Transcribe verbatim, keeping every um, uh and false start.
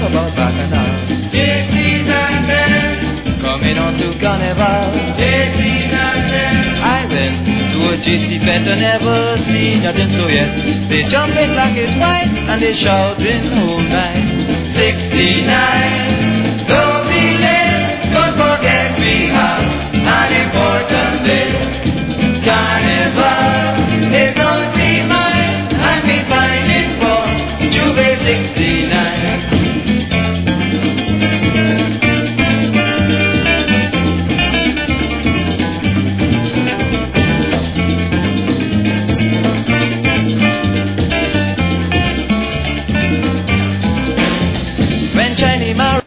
about Bacchanal. Dixie's and then, Coming on to Carnival. Dixie's and then, I went to a gypsy fete and never seen nothing so yet. They jumping like it's white and they shouting all night. sixty-nine, don't be late, don't forget we have an important day. Carnival.